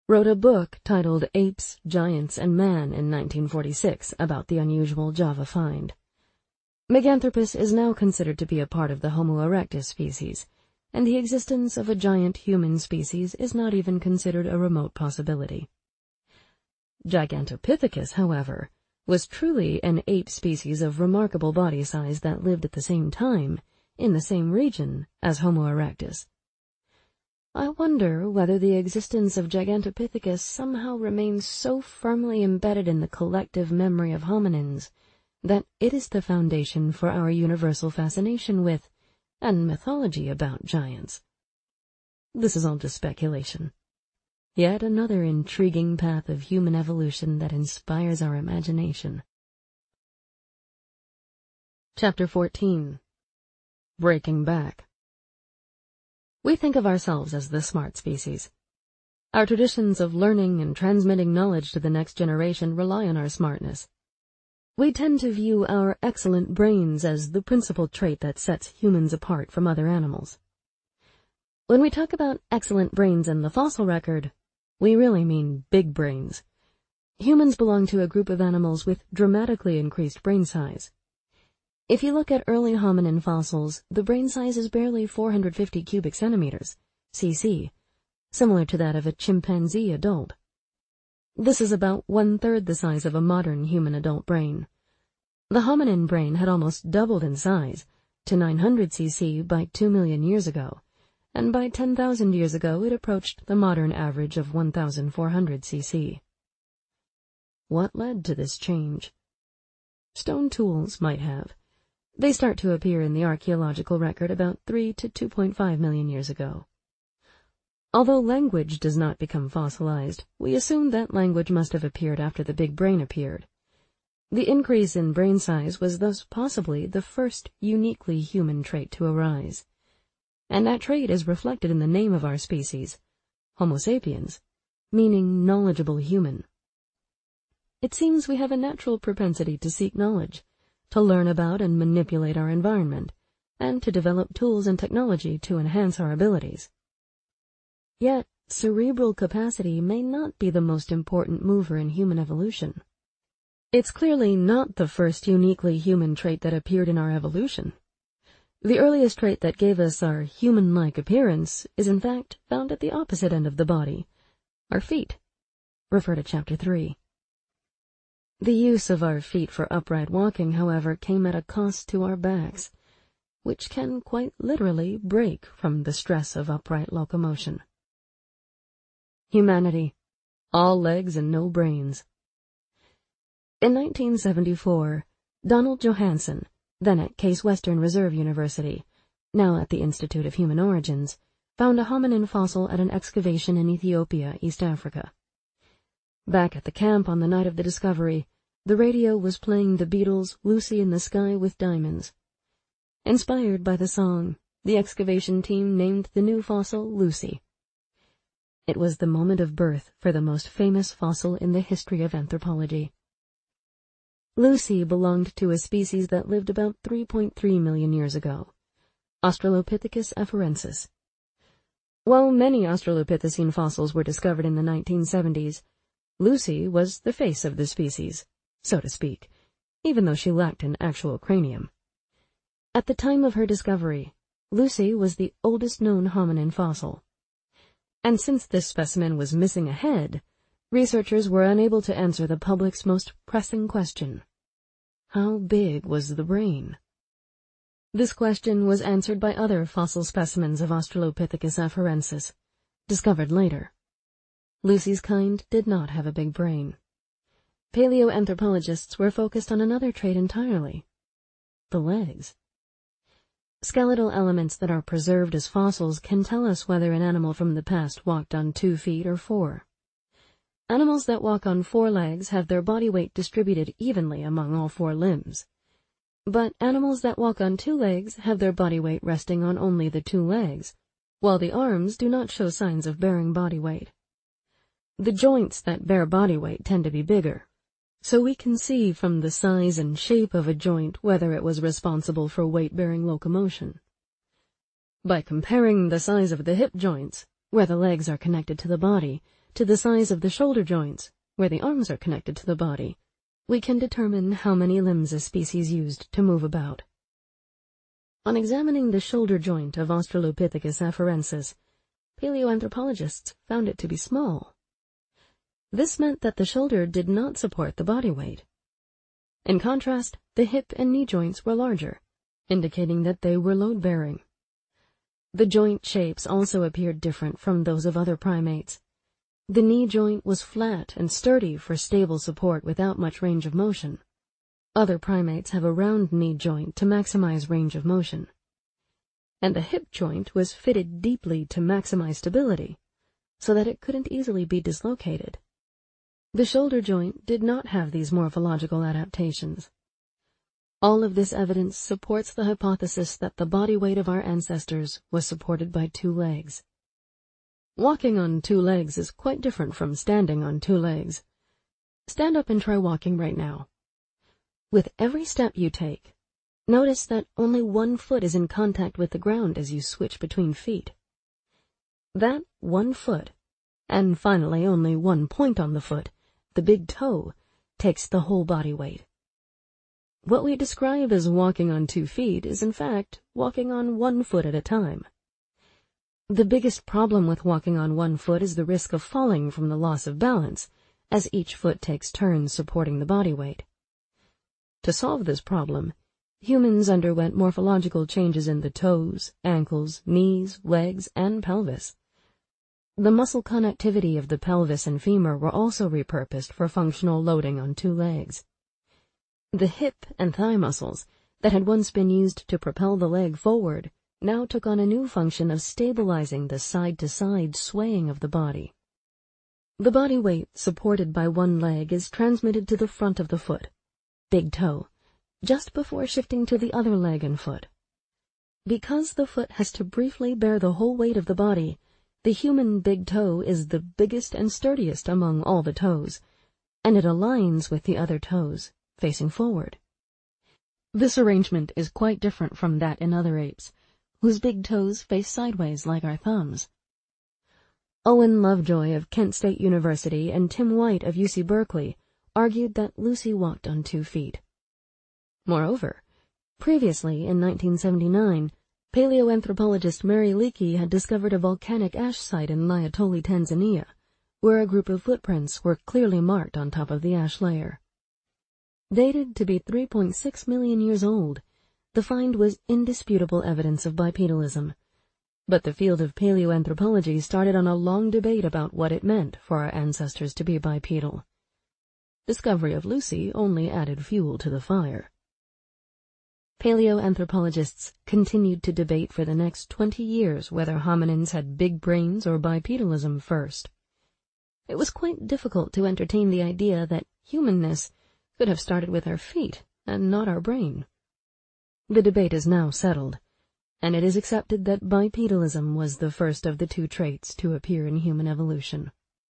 wrote a book titled Apes, Giants, and Man in 1946 about the unusual Java find. Meganthropus is now considered to be a part of the Homo erectus species, and the existence of a giant human species is not even considered a remote possibility. Gigantopithecus, however, was truly an ape species of remarkable body size that lived at the same time, in the same region, as Homo erectus. I wonder whether the existence of Gigantopithecus somehow remains so firmly embedded in the collective memory of hominins that it is the foundation for our universal fascination with, and mythology about, giants. This is all just speculation. Yet another intriguing path of human evolution that inspires our imagination. Chapter 14. Breaking Back. We think of ourselves as the smart species. Our traditions of learning and transmitting knowledge to the next generation rely on our smartness. We tend to view our excellent brains as the principal trait that sets humans apart from other animals. When we talk about excellent brains in the fossil record, we really mean big brains. Humans belong to a group of animals with dramatically increased brain size. If you look at early hominin fossils, the brain size is barely 450 cubic centimeters, cc, similar to that of a chimpanzee adult. This is about 1/3 the size of a modern human adult brain. The hominin brain had almost doubled in size, to 900 cc by 2 million years ago, and by 10,000 years ago it approached the modern average of 1,400 cc. What led to this change? Stone tools might have. They start to appear in the archaeological record about 3 to 2.5 million years ago. Although language does not become fossilized, we assume that language must have appeared after the big brain appeared. The increase in brain size was thus possibly the first uniquely human trait to arise. And that trait is reflected in the name of our species, Homo sapiens, meaning knowledgeable human. It seems we have a natural propensity to seek knowledge, to learn about and manipulate our environment, and to develop tools and technology to enhance our abilities. Yet, cerebral capacity may not be the most important mover in human evolution. It's clearly not the first uniquely human trait that appeared in our evolution. The earliest trait that gave us our human-like appearance is in fact found at the opposite end of the body, our feet. Refer to Chapter 3. The use of our feet for upright walking, however, came at a cost to our backs, which can quite literally break from the stress of upright locomotion. Humanity, all legs and no brains. In 1974, Donald Johanson, then at Case Western Reserve University, now at the Institute of Human Origins, found a hominin fossil at an excavation in Ethiopia, East Africa. Back at the camp on the night of the discovery, the radio was playing the Beatles' Lucy in the Sky with Diamonds. Inspired by the song, the excavation team named the new fossil Lucy. It was the moment of birth for the most famous fossil in the history of anthropology. Lucy belonged to a species that lived about 3.3 million years ago, Australopithecus afarensis. While many Australopithecine fossils were discovered in the 1970s, Lucy was the face of the species, so to speak, even though she lacked an actual cranium. At the time of her discovery, Lucy was the oldest known hominin fossil. And since this specimen was missing a head, researchers were unable to answer the public's most pressing question: how big was the brain? This question was answered by other fossil specimens of Australopithecus afarensis, discovered later. Lucy's kind did not have a big brain. Paleoanthropologists were focused on another trait entirely: the legs. Skeletal elements that are preserved as fossils can tell us whether an animal from the past walked on 2 feet or 4. Animals that walk on 4 legs have their body weight distributed evenly among all 4 limbs. But animals that walk on 2 legs have their body weight resting on only the 2 legs, while the arms do not show signs of bearing body weight. The joints that bear body weight tend to be bigger, so we can see from the size and shape of a joint whether it was responsible for weight-bearing locomotion. By comparing the size of the hip joints, where the legs are connected to the body, to the size of the shoulder joints, where the arms are connected to the body, we can determine how many limbs a species used to move about. On examining the shoulder joint of Australopithecus afarensis, paleoanthropologists found it to be small. This meant that the shoulder did not support the body weight. In contrast, the hip and knee joints were larger, indicating that they were load-bearing. The joint shapes also appeared different from those of other primates. The knee joint was flat and sturdy for stable support without much range of motion. Other primates have a round knee joint to maximize range of motion. And the hip joint was fitted deeply to maximize stability, so that it couldn't easily be dislocated. The shoulder joint did not have these morphological adaptations. All of this evidence supports the hypothesis that the body weight of our ancestors was supported by 2 legs. Walking on 2 legs is quite different from standing on 2 legs. Stand up and try walking right now. With every step you take, notice that only 1 foot is in contact with the ground as you switch between feet. That 1 foot, and finally only 1 point on the foot, the big toe, takes the whole body weight. What we describe as walking on 2 feet is in fact walking on 1 foot at a time. The biggest problem with walking on 1 foot is the risk of falling from the loss of balance, as each foot takes turns supporting the body weight. To solve this problem, humans underwent morphological changes in the toes, ankles, knees, legs, and pelvis. The muscle connectivity of the pelvis and femur were also repurposed for functional loading on 2 legs. The hip and thigh muscles that had once been used to propel the leg forward now took on a new function of stabilizing the side-to-side swaying of the body. The body weight supported by 1 leg is transmitted to the front of the foot, big toe, just before shifting to the other leg and foot. Because the foot has to briefly bear the whole weight of the body, the human big toe is the biggest and sturdiest among all the toes, and it aligns with the other toes, facing forward. This arrangement is quite different from that in other apes, whose big toes face sideways like our thumbs. Owen Lovejoy of Kent State University and Tim White of UC Berkeley argued that Lucy walked on 2 feet. Moreover, previously in 1979, paleoanthropologist Mary Leakey had discovered a volcanic ash site in Laetoli, Tanzania, where a group of footprints were clearly marked on top of the ash layer. Dated to be 3.6 million years old, the find was indisputable evidence of bipedalism, but the field of paleoanthropology started on a long debate about what it meant for our ancestors to be bipedal. Discovery of Lucy only added fuel to the fire. Paleoanthropologists continued to debate for the next 20 years whether hominins had big brains or bipedalism first. It was quite difficult to entertain the idea that humanness could have started with our feet and not our brain. The debate is now settled, and it is accepted that bipedalism was the first of the 2 traits to appear in human evolution.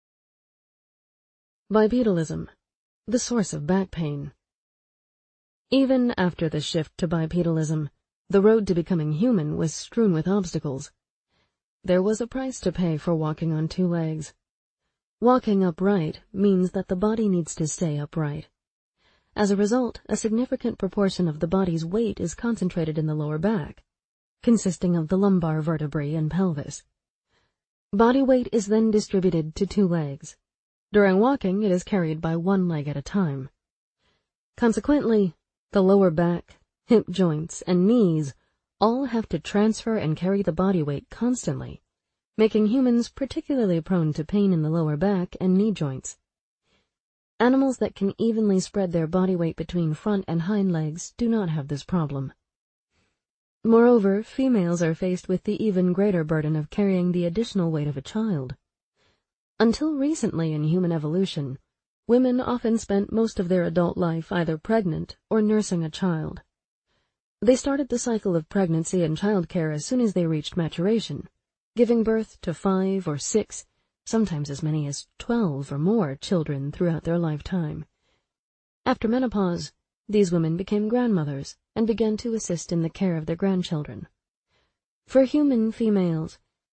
Bipedalism, the source of back pain. Even after the shift to bipedalism, the road to becoming human was strewn with obstacles. There was a price to pay for walking on 2 legs. Walking upright means that the body needs to stay upright. As a result, a significant proportion of the body's weight is concentrated in the lower back, consisting of the lumbar vertebrae and pelvis. Body weight is then distributed to 2 legs. During walking, it is carried by 1 leg at a time. Consequently, the lower back, hip joints, and knees all have to transfer and carry the body weight constantly, making humans particularly prone to pain in the lower back and knee joints. Animals that can evenly spread their body weight between front and hind legs do not have this problem. Moreover, females are faced with the even greater burden of carrying the additional weight of a child. Until recently in human evolution, women often spent most of their adult life either pregnant or nursing a child. They started the cycle of pregnancy and childcare as soon as they reached maturation, giving birth to 5 or 6, sometimes as many as 12 or more children throughout their lifetime. After menopause, these women became grandmothers and began to assist in the care of their grandchildren. For human females,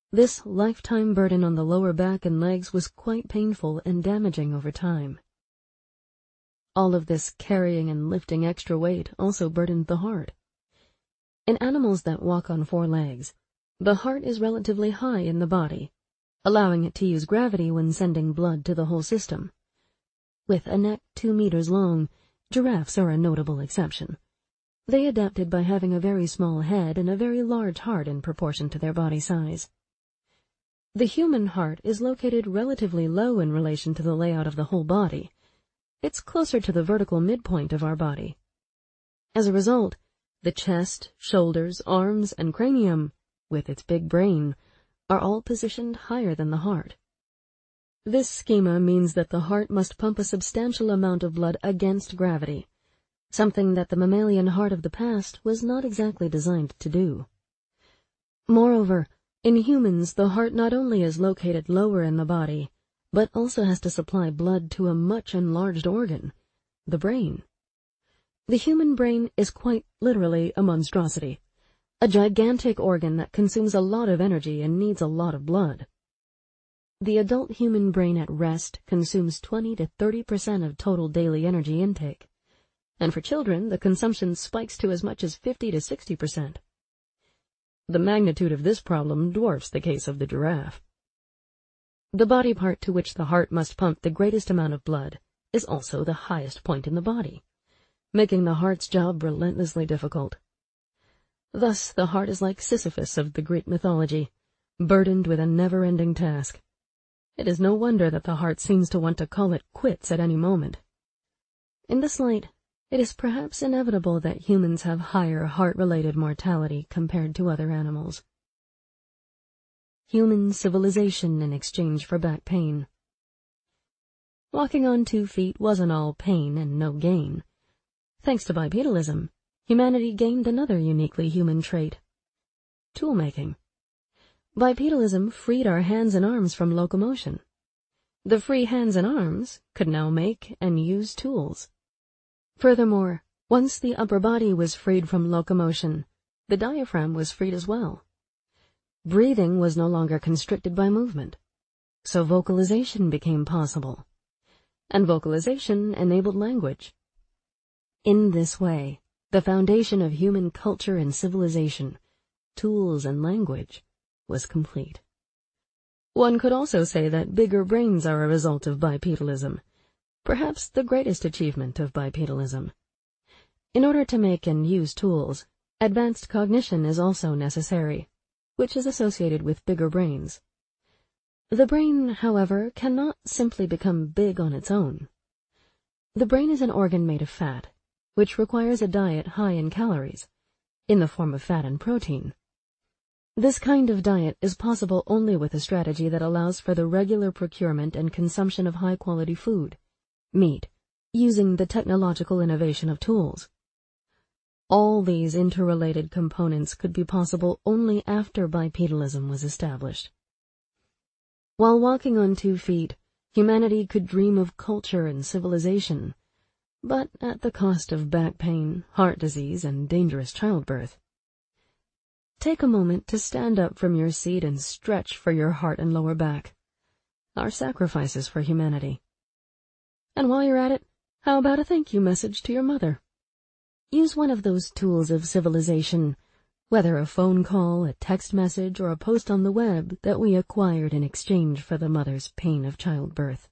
This lifetime burden on the lower back and legs was quite painful and damaging over time. All of this carrying and lifting extra weight also burdened the heart. In animals that walk on four legs, the heart is relatively high in the body, allowing it to use gravity when sending blood to the whole system. With a neck 2 meters long, giraffes are a notable exception. They adapted by having a very small head and a very large heart in proportion to their body size. The human heart is located relatively low in relation to the layout of the whole body. It's closer to the vertical midpoint of our body. As a result, the chest, shoulders, arms, and cranium, with its big brain, are all positioned higher than the heart. This schema means that the heart must pump a substantial amount of blood against gravity, something that the mammalian heart of the past was not exactly designed to do. Moreover, in humans, the heart not only is located lower in the body, but also has to supply blood to a much enlarged organ, the brain. The human brain is quite literally a monstrosity, a gigantic organ that consumes a lot of energy and needs a lot of blood. The adult human brain at rest consumes 20 to 30% of total daily energy intake, and for children the consumption spikes to as much as 50 to 60%. The magnitude of this problem dwarfs the case of the giraffe. The body part to which the heart must pump the greatest amount of blood is also the highest point in the body, making the heart's job relentlessly difficult. Thus, the heart is like Sisyphus of the Greek mythology, burdened with a never-ending task. It is no wonder that the heart seems to want to call it quits at any moment. In this light, it is perhaps inevitable that humans have higher heart-related mortality compared to other animals. Human civilization in exchange for back pain. Walking on 2 feet wasn't all pain and no gain. Thanks to bipedalism, humanity gained another uniquely human trait: tool-making. Bipedalism freed our hands and arms from locomotion. The free hands and arms could now make and use tools. Furthermore, once the upper body was freed from locomotion, the diaphragm was freed as well. Breathing was no longer constricted by movement, so vocalization became possible, and vocalization enabled language. In this way, the foundation of human culture and civilization, tools and language, was complete. One could also say that bigger brains are a result of bipedalism, perhaps the greatest achievement of bipedalism. In order to make and use tools, advanced cognition is also necessary, which is associated with bigger brains. The brain, however, cannot simply become big on its own. The brain is an organ made of fat, which requires a diet high in calories, in the form of fat and protein. This kind of diet is possible only with a strategy that allows for the regular procurement and consumption of high-quality food, meat, using the technological innovation of tools. All these interrelated components could be possible only after bipedalism was established. While walking on 2 feet, humanity could dream of culture and civilization, but at the cost of back pain, heart disease, and dangerous childbirth. Take a moment to stand up from your seat and stretch for your heart and lower back. Our sacrifices for humanity. And while you're at it, how about a thank you message to your mother? Use one of those tools of civilization, whether a phone call, a text message, or a post on the web that we acquired in exchange for the mother's pain of childbirth.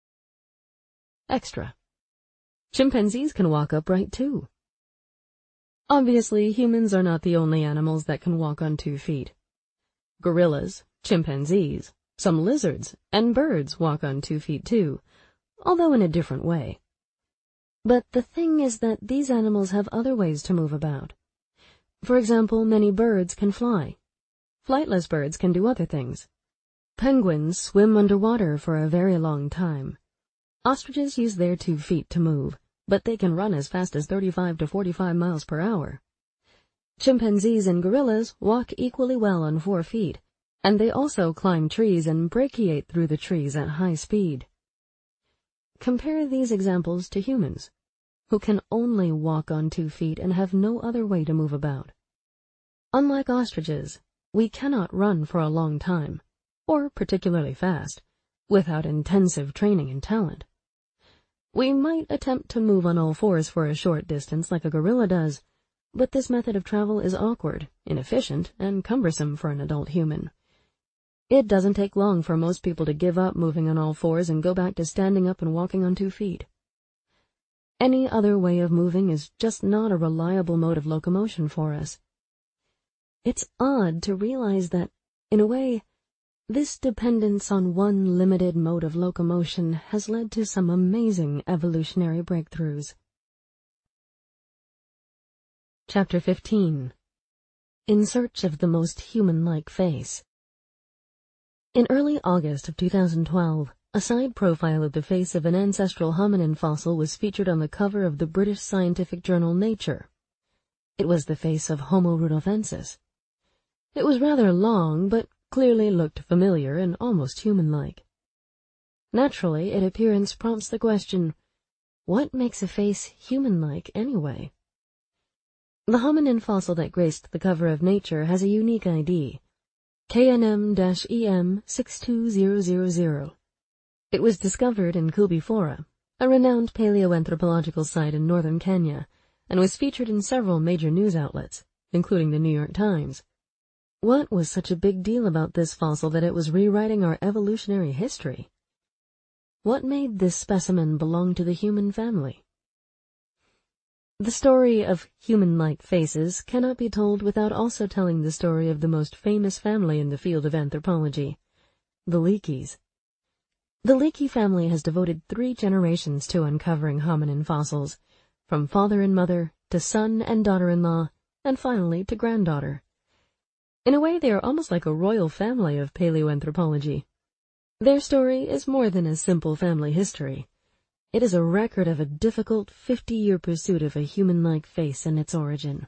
Extra. Chimpanzees can walk upright too. Obviously, humans are not the only animals that can walk on 2 feet. Gorillas, chimpanzees, some lizards, and birds walk on 2 feet too, although in a different way. But the thing is that these animals have other ways to move about. For example, many birds can fly. Flightless birds can do other things. Penguins swim underwater for a very long time. Ostriches use their 2 feet to move, but they can run as fast as 35 to 45 miles per hour. Chimpanzees and gorillas walk equally well on 4 feet, and they also climb trees and brachiate through the trees at high speed. Compare these examples to humans, who can only walk on 2 feet and have no other way to move about. Unlike ostriches, we cannot run for a long time, or particularly fast, without intensive training and talent. We might attempt to move on all fours for a short distance like a gorilla does, but this method of travel is awkward, inefficient, and cumbersome for an adult human. It doesn't take long for most people to give up moving on all fours and go back to standing up and walking on 2 feet. Any other way of moving is just not a reliable mode of locomotion for us. It's odd to realize that, in a way, this dependence on one limited mode of locomotion has led to some amazing evolutionary breakthroughs. Chapter 15. In Search of the Most Human-Like Face. In early August of 2012, a side profile of the face of an ancestral hominin fossil was featured on the cover of the British scientific journal Nature. It was the face of Homo rudolfensis. It was rather long, but clearly looked familiar and almost human-like. Naturally, its appearance prompts the question, what makes a face human-like anyway? The hominin fossil that graced the cover of Nature has a unique ID, KNM-EM 62000. It was discovered in Kubifora, a renowned paleoanthropological site in northern Kenya, and was featured in several major news outlets, including the New York Times. What was such a big deal about this fossil that it was rewriting our evolutionary history? What made this specimen belong to the human family? The story of human-like faces cannot be told without also telling the story of the most famous family in the field of anthropology, the Leakeys. The Leakey family has devoted 3 generations to uncovering hominin fossils, from father and mother to son and daughter-in-law, and finally to granddaughter. In a way, they are almost like a royal family of paleoanthropology. Their story is more than a simple family history. It is a record of a difficult 50-year pursuit of a human-like face and its origin.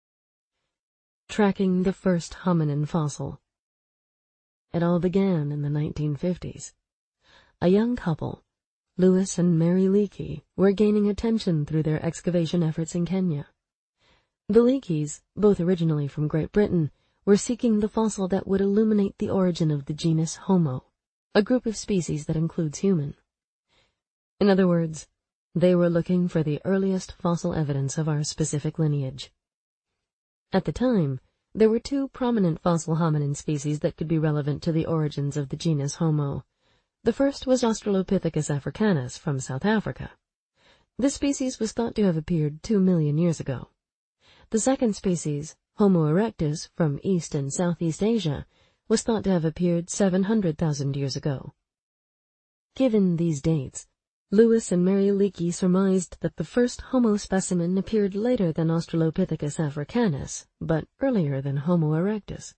Tracking the first hominin fossil. It all began in the 1950s. A young couple, Lewis and Mary Leakey, were gaining attention through their excavation efforts in Kenya. The Leakeys, both originally from Great Britain, were seeking the fossil that would illuminate the origin of the genus Homo, a group of species that includes human. In other words, they were looking for the earliest fossil evidence of our specific lineage. At the time, there were 2 prominent fossil hominin species that could be relevant to the origins of the genus Homo. The first was Australopithecus africanus from South Africa. This species was thought to have appeared 2 million years ago. The second species, Homo erectus from East and Southeast Asia, was thought to have appeared 700,000 years ago. Given these dates, Lewis and Mary Leakey surmised that the first Homo specimen appeared later than Australopithecus africanus, but earlier than Homo erectus.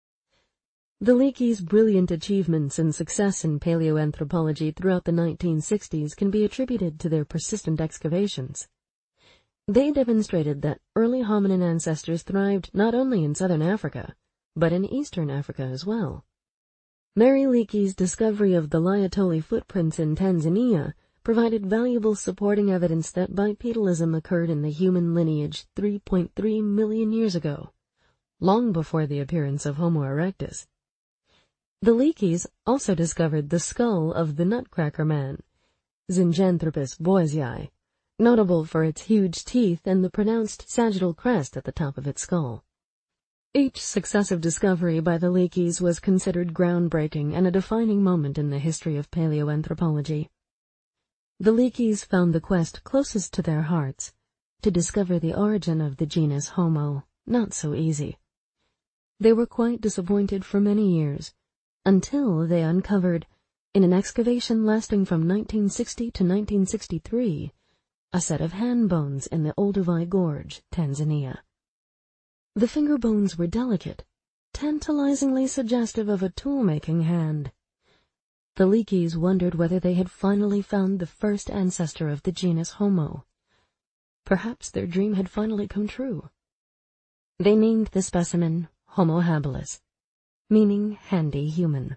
The Leakeys' brilliant achievements and success in paleoanthropology throughout the 1960s can be attributed to their persistent excavations. They demonstrated that early hominin ancestors thrived not only in southern Africa, but in eastern Africa as well. Mary Leakey's discovery of the Liatoli footprints in Tanzania provided valuable supporting evidence that bipedalism occurred in the human lineage 3.3 million years ago, long before the appearance of Homo erectus. The Leakeys also discovered the skull of the Nutcracker man, Zinjanthropus boisei, notable for its huge teeth and the pronounced sagittal crest at the top of its skull. Each successive discovery by the Leakeys was considered groundbreaking and a defining moment in the history of paleoanthropology. The Leakeys found the quest closest to their hearts, to discover the origin of the genus Homo, not so easy. They were quite disappointed for many years, until they uncovered, in an excavation lasting from 1960 to 1963, a set of hand bones in the Olduvai Gorge, Tanzania. The finger bones were delicate, tantalizingly suggestive of a tool-making hand. The Leakeys wondered whether they had finally found the first ancestor of the genus Homo. Perhaps their dream had finally come true. They named the specimen Homo habilis, meaning handy human.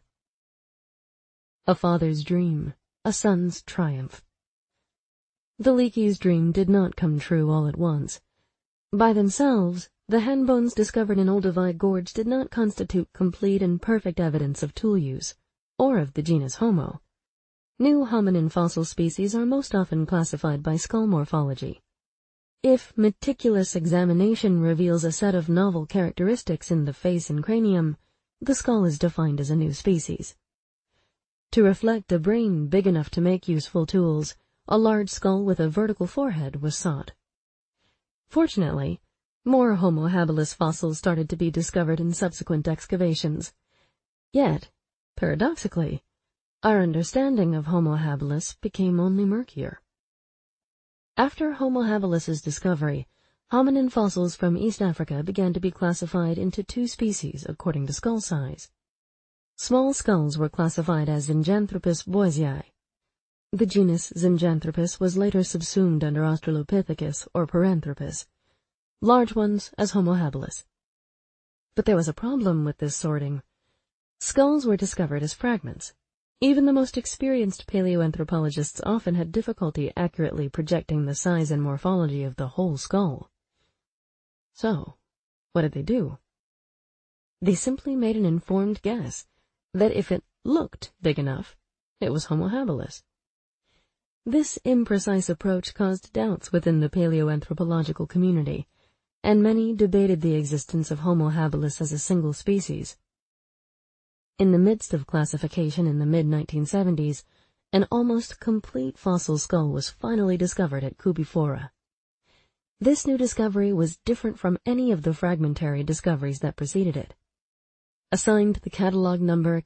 A father's dream, a son's triumph. The Leakeys' dream did not come true all at once. By themselves, the hand bones discovered in Olduvai Gorge did not constitute complete and perfect evidence of tool use, or of the genus Homo. New hominin fossil species are most often classified by skull morphology. If meticulous examination reveals a set of novel characteristics in the face and cranium, the skull is defined as a new species. To reflect a brain big enough to make useful tools, a large skull with a vertical forehead was sought. Fortunately, more Homo habilis fossils started to be discovered in subsequent excavations. Yet, paradoxically, our understanding of Homo habilis became only murkier. After Homo habilis's discovery, hominin fossils from East Africa began to be classified into two species according to skull size. Small skulls were classified as Zinjanthropus boisei. The genus Zinjanthropus was later subsumed under Australopithecus or Paranthropus, large ones as Homo habilis. But there was a problem with this sorting. Skulls were discovered as fragments. Even the most experienced paleoanthropologists often had difficulty accurately projecting the size and morphology of the whole skull. So, what did they do? They simply made an informed guess that if it looked big enough, it was Homo habilis. This imprecise approach caused doubts within the paleoanthropological community, and many debated the existence of Homo habilis as a single species. In the midst of classification in the mid-1970s, an almost complete fossil skull was finally discovered at Kubifora. This new discovery was different from any of the fragmentary discoveries that preceded it. Assigned the catalog number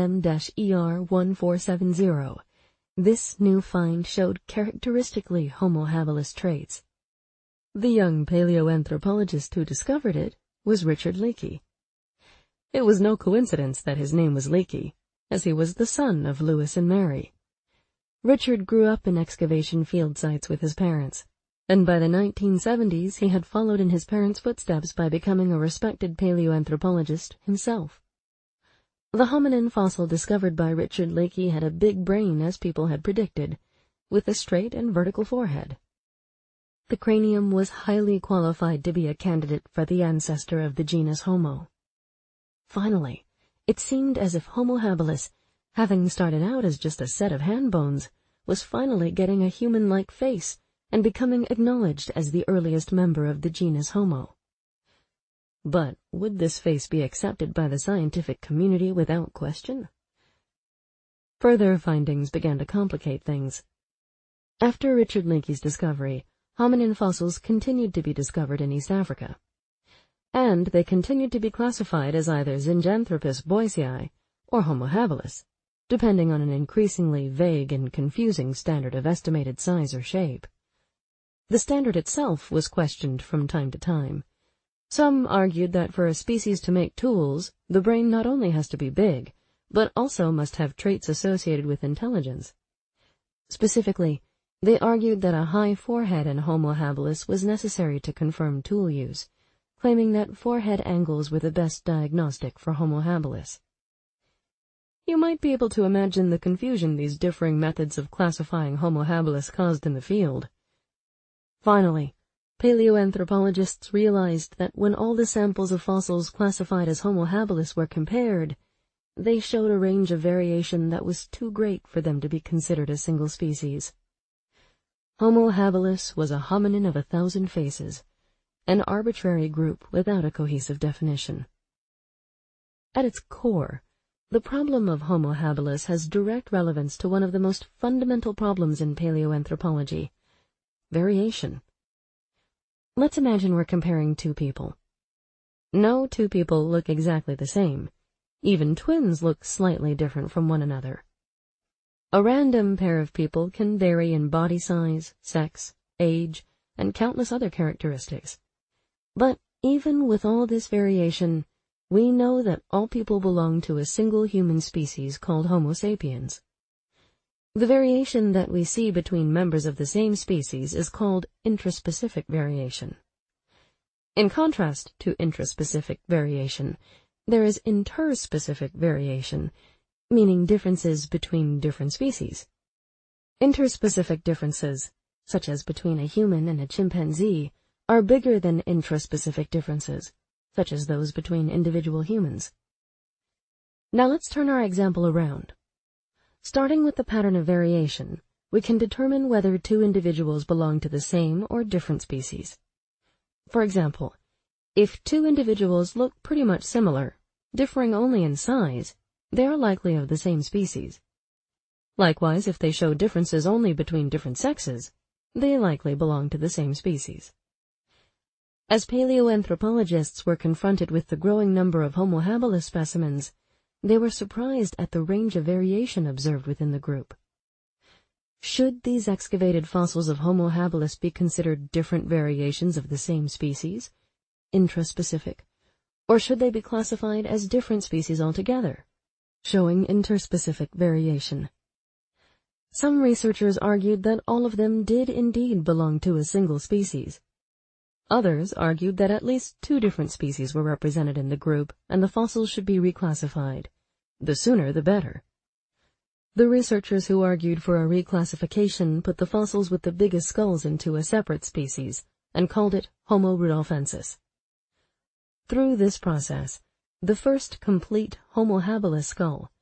KNM-ER1470, this new find showed characteristically Homo habilis traits. The young paleoanthropologist who discovered it was Richard Leakey. It was no coincidence that his name was Leakey, as he was the son of Lewis and Mary. Richard grew up in excavation field sites with his parents, and by the 1970s he had followed in his parents' footsteps by becoming a respected paleoanthropologist himself. The hominin fossil discovered by Richard Leakey had a big brain, as people had predicted, with a straight and vertical forehead. The cranium was highly qualified to be a candidate for the ancestor of the genus Homo. Finally, it seemed as if Homo habilis, having started out as just a set of hand bones, was finally getting a human-like face and becoming acknowledged as the earliest member of the genus Homo. But would this face be accepted by the scientific community without question? Further findings began to complicate things. After Richard Leakey's discovery, hominin fossils continued to be discovered in East Africa, and they continued to be classified as either Zinjanthropus boisei or Homo habilis, depending on an increasingly vague and confusing standard of estimated size or shape. The standard itself was questioned from time to time. Some argued that for a species to make tools, the brain not only has to be big, but also must have traits associated with intelligence. Specifically, they argued that a high forehead in Homo habilis was necessary to confirm tool use, claiming that forehead angles were the best diagnostic for Homo habilis. You might be able to imagine the confusion these differing methods of classifying Homo habilis caused in the field. Finally, paleoanthropologists realized that when all the samples of fossils classified as Homo habilis were compared, they showed a range of variation that was too great for them to be considered a single species. Homo habilis was a hominin of 1,000 faces, an arbitrary group without a cohesive definition. At its core, the problem of Homo habilis has direct relevance to one of the most fundamental problems in paleoanthropology: variation. Let's imagine we're comparing two people. No two people look exactly the same. Even twins look slightly different from one another. A random pair of people can vary in body size, sex, age, and countless other characteristics. But even with all this variation, we know that all people belong to a single human species called Homo sapiens. The variation that we see between members of the same species is called intraspecific variation. In contrast to intraspecific variation, there is interspecific variation, meaning differences between different species. Interspecific differences, such as between a human and a chimpanzee, are bigger than intraspecific differences, such as those between individual humans. Now let's turn our example around. Starting with the pattern of variation, we can determine whether two individuals belong to the same or different species. For example, if two individuals look pretty much similar, differing only in size, they are likely of the same species. Likewise, if they show differences only between different sexes, they likely belong to the same species. As paleoanthropologists were confronted with the growing number of Homo habilis specimens, they were surprised at the range of variation observed within the group. Should these excavated fossils of Homo habilis be considered different variations of the same species, intraspecific, or should they be classified as different species altogether, showing interspecific variation? Some researchers argued that all of them did indeed belong to a single species. Others argued that at least two different species were represented in the group and the fossils should be reclassified. The sooner the better. The researchers who argued for a reclassification put the fossils with the biggest skulls into a separate species and called it Homo rudolfensis. Through this process, the first complete Homo habilis skull,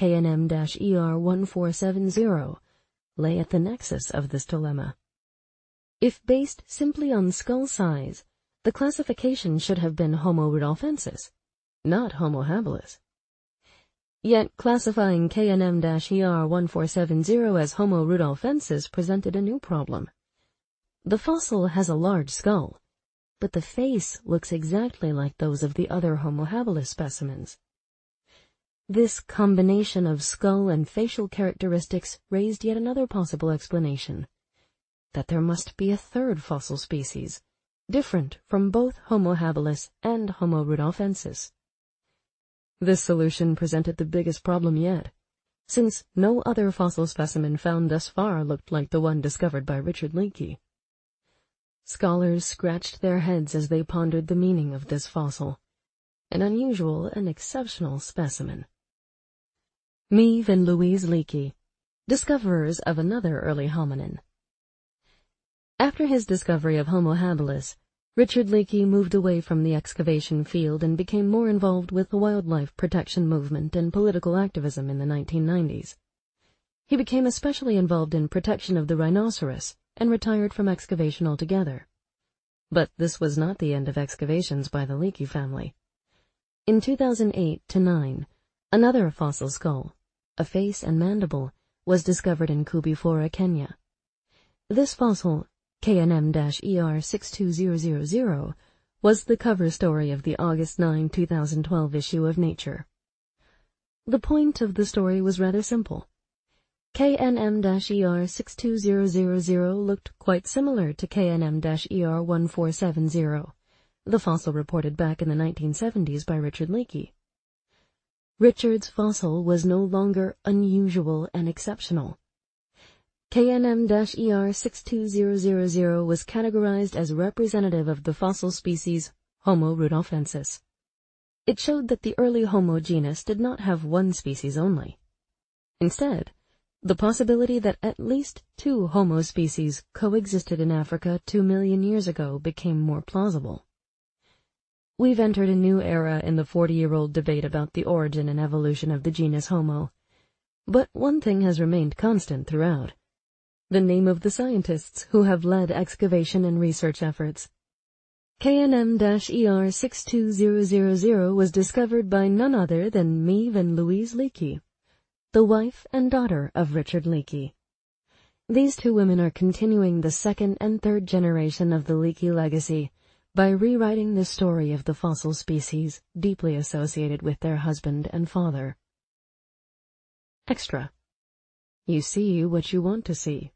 KNM-ER1470, lay at the nexus of this dilemma. If based simply on skull size, the classification should have been Homo rudolfensis, not Homo habilis. Yet classifying KNM-ER1470 as Homo rudolfensis presented a new problem. The fossil has a large skull, but the face looks exactly like those of the other Homo habilis specimens. This combination of skull and facial characteristics raised yet another possible explanation, that there must be a third fossil species, different from both Homo habilis and Homo rudolfensis. This solution presented the biggest problem yet, since no other fossil specimen found thus far looked like the one discovered by Richard Leakey. Scholars scratched their heads as they pondered the meaning of this fossil, an unusual and exceptional specimen. Meave and Louise Leakey, discoverers of another early hominin. After his discovery of Homo habilis, Richard Leakey moved away from the excavation field and became more involved with the wildlife protection movement and political activism in the 1990s. He became especially involved in protection of the rhinoceros and retired from excavation altogether. But this was not the end of excavations by the Leakey family. In 2008-9, another fossil skull, a face and mandible, was discovered in Kubifora, Kenya. This fossil, KNM-ER62000, was the cover story of the August 9, 2012 issue of Nature. The point of the story was rather simple. KNM-ER62000 looked quite similar to KNM-ER1470, the fossil reported back in the 1970s by Richard Leakey. Richard's fossil was no longer unusual and exceptional. KNM-ER62000 was categorized as representative of the fossil species Homo rudolfensis. It showed that the early Homo genus did not have one species only. Instead, the possibility that at least two Homo species coexisted in Africa 2 million years ago became more plausible. We've entered a new era in the 40-year-old debate about the origin and evolution of the genus Homo. But one thing has remained constant throughout: the name of the scientists who have led excavation and research efforts. KNM-ER62000 was discovered by none other than Meave and Louise Leakey, the wife and daughter of Richard Leakey. These two women are continuing the second and third generation of the Leakey legacy by rewriting the story of the fossil species deeply associated with their husband and father. Extra. You see what you want to see.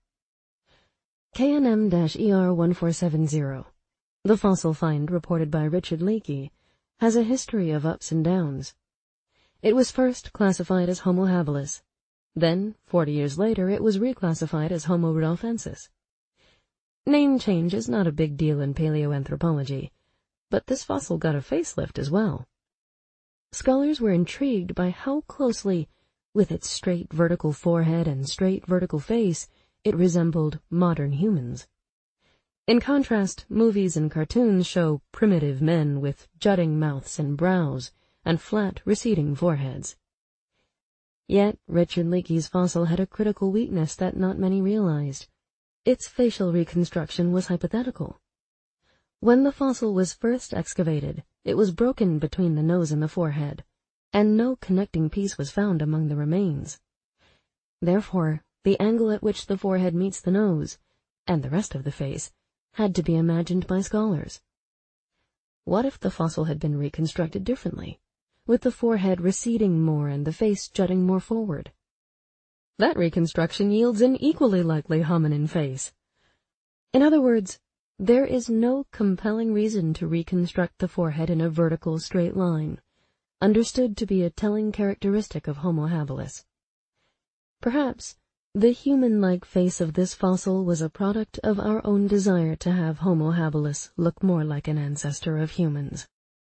KNM-ER1470, the fossil find reported by Richard Leakey, has a history of ups and downs. It was first classified as Homo habilis. Then, 40 years later, it was reclassified as Homo rudolfensis. Name change is not a big deal in paleoanthropology, but this fossil got a facelift as well. Scholars were intrigued by how closely, with its straight vertical forehead and straight vertical face, it resembled modern humans. In contrast, movies and cartoons show primitive men with jutting mouths and brows, and flat, receding foreheads. Yet, Richard Leakey's fossil had a critical weakness that not many realized. Its facial reconstruction was hypothetical. When the fossil was first excavated, it was broken between the nose and the forehead, and no connecting piece was found among the remains. Therefore, the angle at which the forehead meets the nose, and the rest of the face, had to be imagined by scholars. What if the fossil had been reconstructed differently, with the forehead receding more and the face jutting more forward? That reconstruction yields an equally likely hominin face. In other words, there is no compelling reason to reconstruct the forehead in a vertical straight line, understood to be a telling characteristic of Homo habilis. Perhaps the human-like face of this fossil was a product of our own desire to have Homo habilis look more like an ancestor of humans.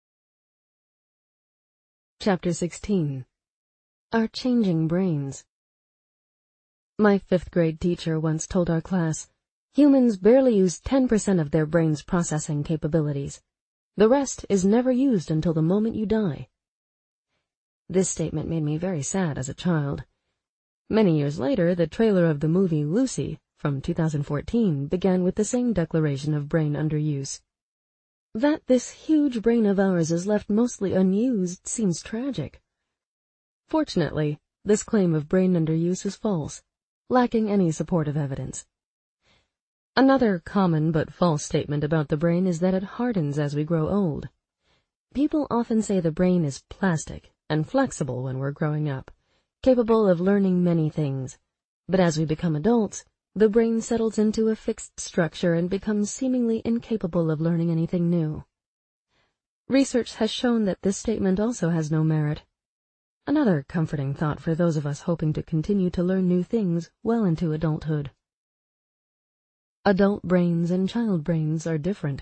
Chapter 16. Our Changing Brains. My 5th-grade teacher once told our class, "Humans barely use 10% of their brain's processing capabilities. The rest is never used until the moment you die." This statement made me very sad as a child. Many years later, the trailer of the movie Lucy, from 2014, began with the same declaration of brain underuse. That this huge brain of ours is left mostly unused seems tragic. Fortunately, this claim of brain underuse is false, lacking any supportive evidence. Another common but false statement about the brain is that it hardens as we grow old. People often say the brain is plastic and flexible when we're growing up, capable of learning many things, but as we become adults, the brain settles into a fixed structure and becomes seemingly incapable of learning anything new. Research has shown that this statement also has no merit. Another comforting thought for those of us hoping to continue to learn new things well into adulthood. Adult brains and child brains are different.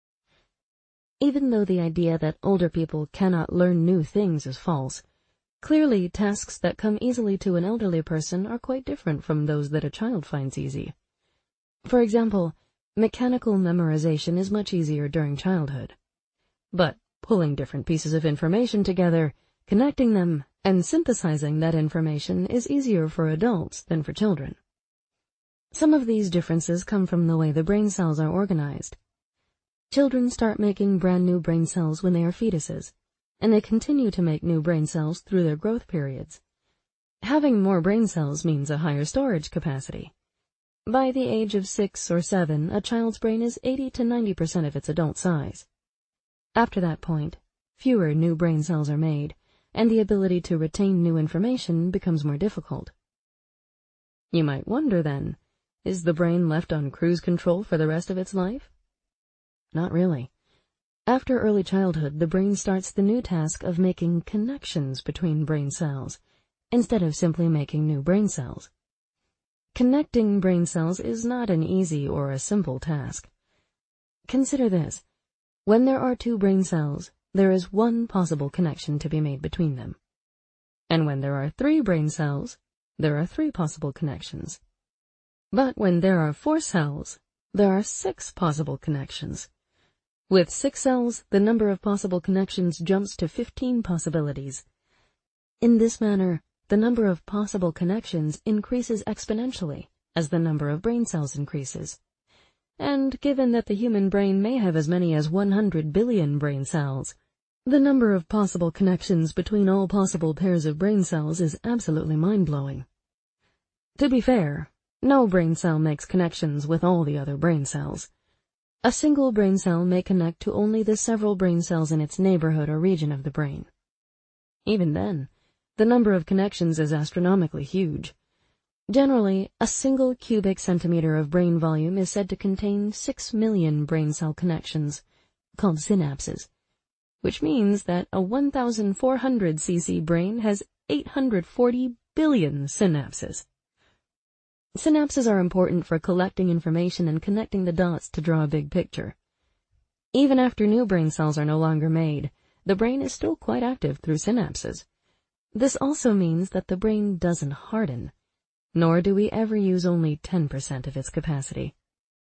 Even though the idea that older people cannot learn new things is false, clearly tasks that come easily to an elderly person are quite different from those that a child finds easy. For example, mechanical memorization is much easier during childhood. But pulling different pieces of information together, connecting them, and synthesizing that information is easier for adults than for children. Some of these differences come from the way the brain cells are organized. Children start making brand new brain cells when they are fetuses, and they continue to make new brain cells through their growth periods. Having more brain cells means a higher storage capacity. By the age of 6 or 7, a child's brain is 80 to 90% of its adult size. After that point, fewer new brain cells are made, and the ability to retain new information becomes more difficult. You might wonder then, is the brain left on cruise control for the rest of its life? Not really. After early childhood, the brain starts the new task of making connections between brain cells, instead of simply making new brain cells. Connecting brain cells is not an easy or a simple task. Consider this. When there are 2 brain cells, there is 1 possible connection to be made between them. And when there are 3 brain cells, there are 3 possible connections. But when there are 4 cells, there are 6 possible connections. With 6 cells, the number of possible connections jumps to 15 possibilities. In this manner, the number of possible connections increases exponentially as the number of brain cells increases. And given that the human brain may have as many as 100 billion brain cells, the number of possible connections between all possible pairs of brain cells is absolutely mind-blowing. To be fair, no brain cell makes connections with all the other brain cells. A single brain cell may connect to only the several brain cells in its neighborhood or region of the brain. Even then, the number of connections is astronomically huge. Generally, a single cubic centimeter of brain volume is said to contain 6 million brain cell connections, called synapses, which means that a 1,400 cc brain has 840 billion synapses. Synapses are important for collecting information and connecting the dots to draw a big picture. Even after new brain cells are no longer made, the brain is still quite active through synapses. This also means that the brain doesn't harden, nor do we ever use only 10% of its capacity.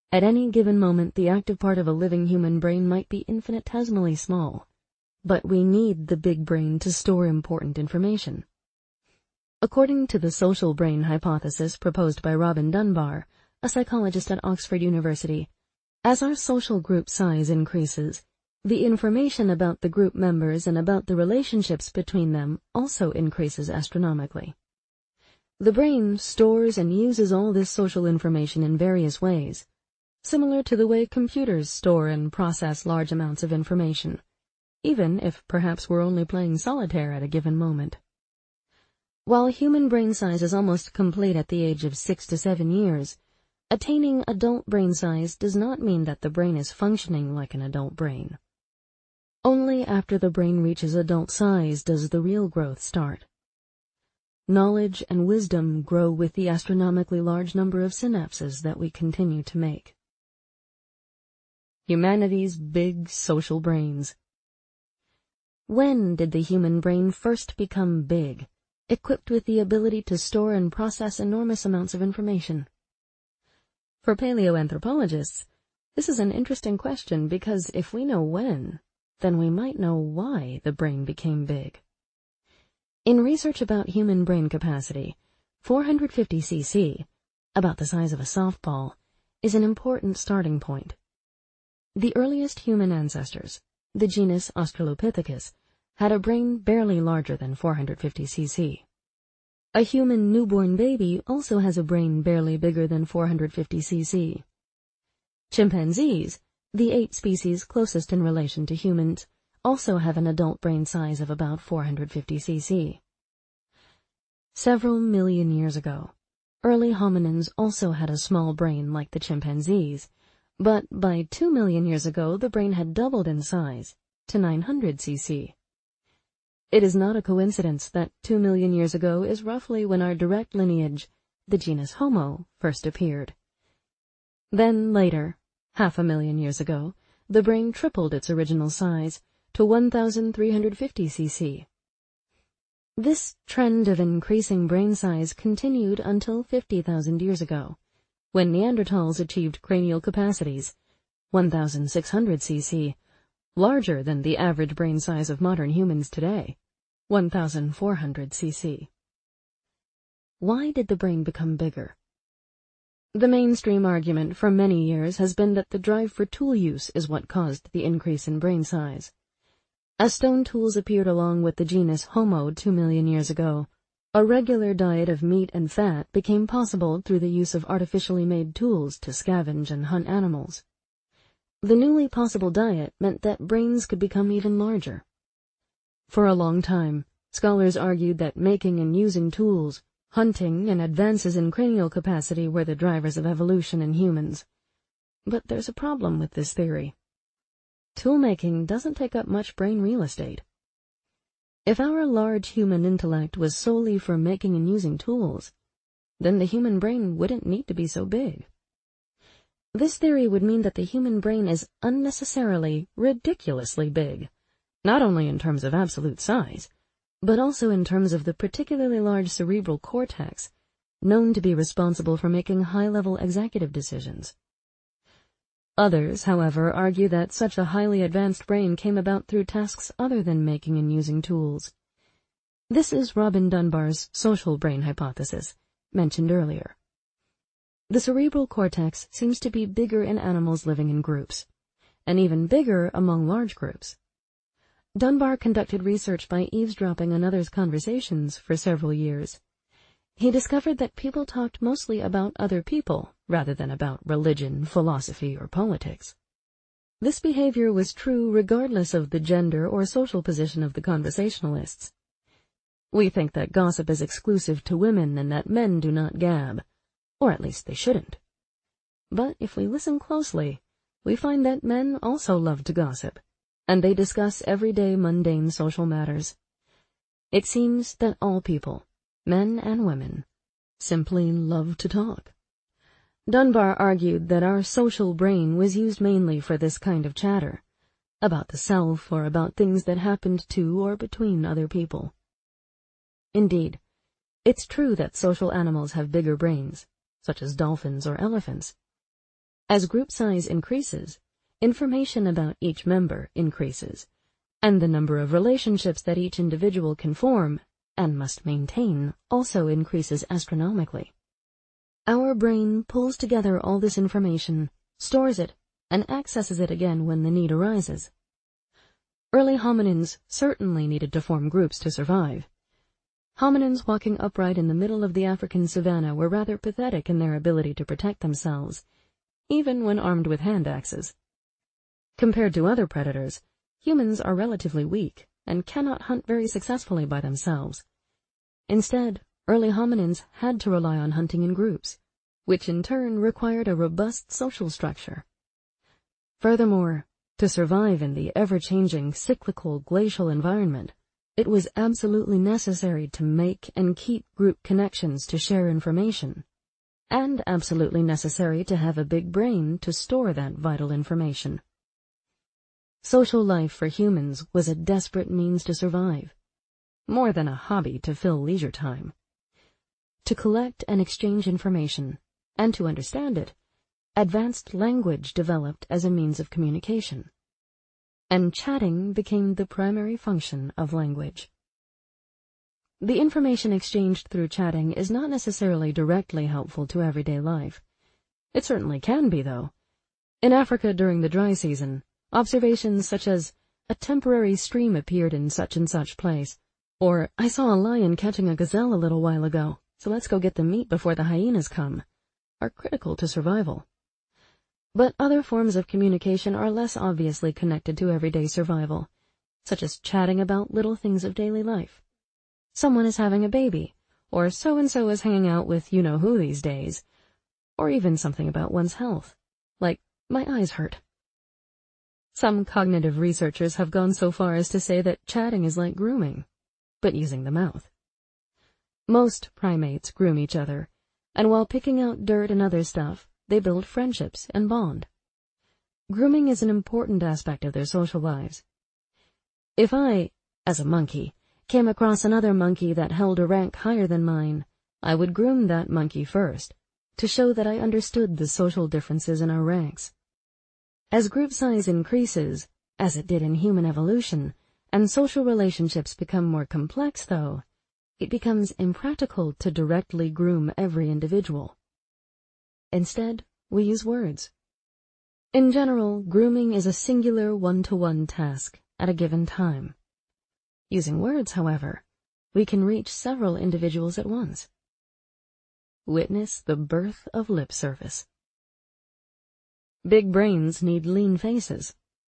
At any given moment, the active part of a living human brain might be infinitesimally small, but we need the big brain to store important information. According to the social brain hypothesis proposed by Robin Dunbar, a psychologist at Oxford University, as our social group size increases, the information about the group members and about the relationships between them also increases astronomically. The brain stores and uses all this social information in various ways, similar to the way computers store and process large amounts of information, even if perhaps we're only playing solitaire at a given moment. While human brain size is almost complete at the age of 6 to 7 years, attaining adult brain size does not mean that the brain is functioning like an adult brain. Only after the brain reaches adult size does the real growth start. Knowledge and wisdom grow with the astronomically large number of synapses that we continue to make. Humanity's big social brains. When did the human brain first become big, equipped with the ability to store and process enormous amounts of information? For paleoanthropologists, this is an interesting question because if we know when, then we might know why the brain became big. In research about human brain capacity, 450 cc, about the size of a softball, is an important starting point. The earliest human ancestors, the genus Australopithecus, had a brain barely larger than 450 cc. A human newborn baby also has a brain barely bigger than 450 cc. Chimpanzees, the 8 species closest in relation to humans, also have an adult brain size of about 450 cc. Several million years ago, early hominins also had a small brain like the chimpanzees, but by 2 million years ago the brain had doubled in size to 900 cc. It is not a coincidence that 2 million years ago is roughly when our direct lineage, the genus Homo, first appeared. Then later, 500,000 years ago, the brain tripled its original size to 1,350 cc. This trend of increasing brain size continued until 50,000 years ago, when Neanderthals achieved cranial capacities, 1,600 cc, larger than the average brain size of modern humans today, 1,400 cc. Why did the brain become bigger? The mainstream argument for many years has been that the drive for tool use is what caused the increase in brain size. As stone tools appeared along with the genus Homo 2 million years ago, a regular diet of meat and fat became possible through the use of artificially made tools to scavenge and hunt animals. The newly possible diet meant that brains could become even larger. For a long time, scholars argued that making and using tools, hunting, and advances in cranial capacity were the drivers of evolution in humans. But there's a problem with this theory. Tool-making doesn't take up much brain real estate. If our large human intellect was solely for making and using tools, then the human brain wouldn't need to be so big. This theory would mean that the human brain is unnecessarily, ridiculously big, not only in terms of absolute size, but also in terms of the particularly large cerebral cortex, known to be responsible for making high-level executive decisions. Others, however, argue that such a highly advanced brain came about through tasks other than making and using tools. This is Robin Dunbar's social brain hypothesis, mentioned earlier. The cerebral cortex seems to be bigger in animals living in groups, and even bigger among large groups. Dunbar conducted research by eavesdropping on others' conversations for several years. He discovered that people talked mostly about other people rather than about religion, philosophy, or politics. This behavior was true regardless of the gender or social position of the conversationalists. We think that gossip is exclusive to women and that men do not gab, or at least they shouldn't. But if we listen closely, we find that men also love to gossip, and they discuss everyday mundane social matters. It seems that all people, men and women, simply love to talk. Dunbar argued that our social brain was used mainly for this kind of chatter, about the self or about things that happened to or between other people. Indeed, it's true that social animals have bigger brains, such as dolphins or elephants. As group size increases, information about each member increases, and the number of relationships that each individual can form and must maintain also increases astronomically. Our brain pulls together all this information, stores it, and accesses it again when the need arises. Early hominins certainly needed to form groups to survive. Hominins walking upright in the middle of the African savanna were rather pathetic in their ability to protect themselves, even when armed with hand axes. Compared to other predators, humans are relatively weak and cannot hunt very successfully by themselves. Instead, early hominins had to rely on hunting in groups, which in turn required a robust social structure. Furthermore, to survive in the ever-changing, cyclical, glacial environment, it was absolutely necessary to make and keep group connections to share information, and absolutely necessary to have a big brain to store that vital information. Social life for humans was a desperate means to survive, more than a hobby to fill leisure time. To collect and exchange information, and to understand it, advanced language developed as a means of communication, and chatting became the primary function of language. The information exchanged through chatting is not necessarily directly helpful to everyday life. It certainly can be, though. In Africa during the dry season, observations such as, "A temporary stream appeared in such and such place," or "I saw a lion catching a gazelle a little while ago, so let's go get the meat before the hyenas come," are critical to survival. But other forms of communication are less obviously connected to everyday survival, such as chatting about little things of daily life. Someone is having a baby, or so-and-so is hanging out with you-know-who these days, or even something about one's health, like, "My eyes hurt." Some cognitive researchers have gone so far as to say that chatting is like grooming, but using the mouth. Most primates groom each other, and while picking out dirt and other stuff, they build friendships and bond. Grooming is an important aspect of their social lives. If I, as a monkey, came across another monkey that held a rank higher than mine, I would groom that monkey first, to show that I understood the social differences in our ranks. As group size increases, as it did in human evolution, and social relationships become more complex, though, it becomes impractical to directly groom every individual. Instead, we use words. In general, grooming is a singular one-to-one task at a given time. Using words, however, we can reach several individuals at once. Witness the birth of lip service. Big brains need lean faces.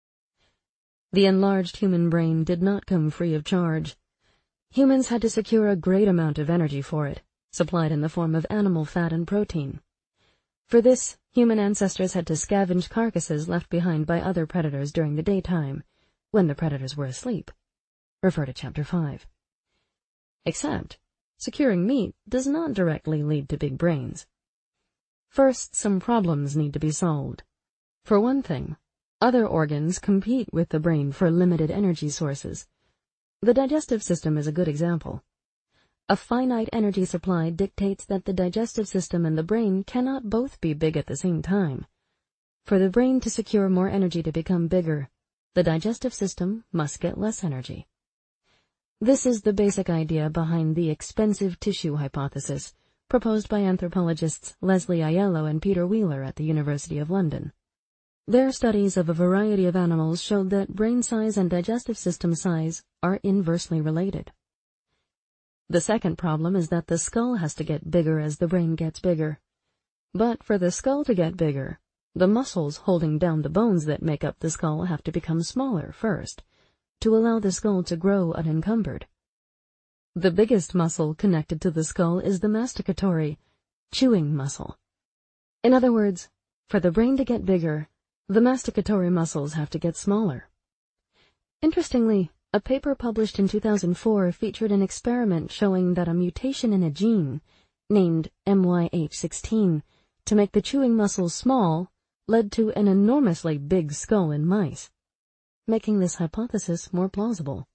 The enlarged human brain did not come free of charge. Humans had to secure a great amount of energy for it, supplied in the form of animal fat and protein. For this, human ancestors had to scavenge carcasses left behind by other predators during the daytime, when the predators were asleep. Refer to Chapter 5. Except, securing meat does not directly lead to big brains. First, some problems need to be solved. For one thing, other organs compete with the brain for limited energy sources. The digestive system is a good example. A finite energy supply dictates that the digestive system and the brain cannot both be big at the same time. For the brain to secure more energy to become bigger, the digestive system must get less energy. This is the basic idea behind the expensive tissue hypothesis, proposed by anthropologists Leslie Aiello and Peter Wheeler at the University of London. Their studies of a variety of animals showed that brain size and digestive system size are inversely related. The second problem is that the skull has to get bigger as the brain gets bigger. But for the skull to get bigger, the muscles holding down the bones that make up the skull have to become smaller first, to allow the skull to grow unencumbered. The biggest muscle connected to the skull is the masticatory, chewing muscle. In other words, for the brain to get bigger, the masticatory muscles have to get smaller. Interestingly, a paper published in 2004 featured an experiment showing that a mutation in a gene, named MYH16, to make the chewing muscles small, led to an enormously big skull in mice, making this hypothesis more plausible.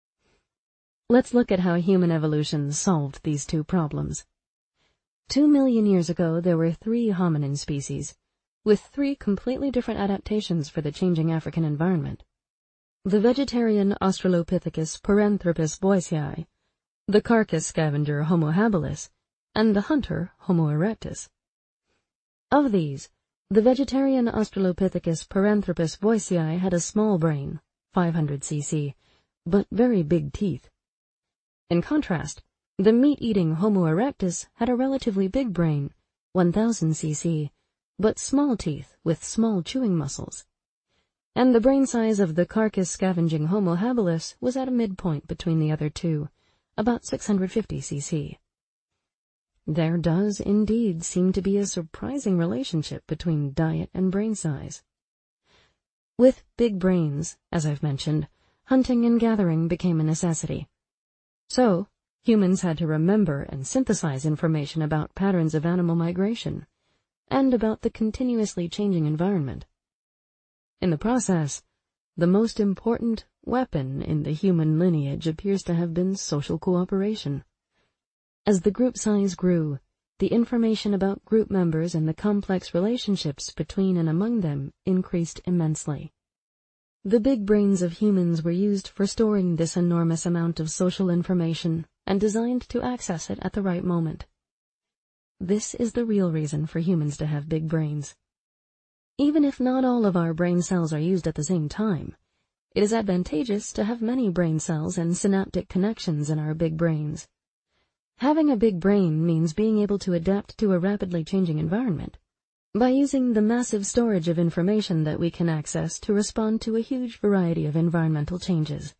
Let's look at how human evolution solved these two problems. 2 million years ago, there were 3 hominin species, with 3 completely different adaptations for the changing African environment: the vegetarian Australopithecus paranthropus boisei, the carcass scavenger Homo habilis, and the hunter Homo erectus. Of these, the vegetarian Australopithecus paranthropus boisei had a small brain, 500 cc, but very big teeth. In contrast, the meat-eating Homo erectus had a relatively big brain, 1000 cc, but small teeth with small chewing muscles. And the brain size of the carcass-scavenging Homo habilis was at a midpoint between the other two, about 650 cc. There does indeed seem to be a surprising relationship between diet and brain size. With big brains, as I've mentioned, hunting and gathering became a necessity. So, humans had to remember and synthesize information about patterns of animal migration, and about the continuously changing environment. In the process, the most important weapon in the human lineage appears to have been social cooperation. As the group size grew, the information about group members and the complex relationships between and among them increased immensely. The big brains of humans were used for storing this enormous amount of social information and designed to access it at the right moment. This is the real reason for humans to have big brains. Even if not all of our brain cells are used at the same time, it is advantageous to have many brain cells and synaptic connections in our big brains. Having a big brain means being able to adapt to a rapidly changing environment by using the massive storage of information that we can access to respond to a huge variety of environmental changes.